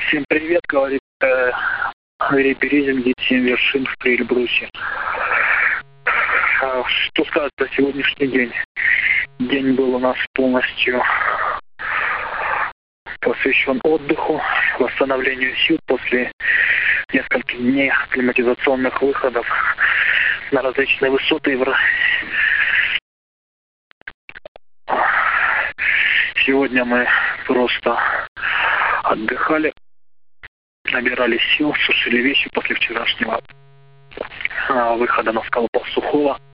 Всем привет, говорит Андрей Березин, гид 7 вершин в Эльбрусе. Что сказать про сегодняшний день? День был у нас полностью посвящен отдыху, восстановлению сил после нескольких дней акклиматизационных выходов на различные высоты. Сегодня мы просто отдыхали, набирали сил, сушили вещи после вчерашнего выхода на скалу Сухого.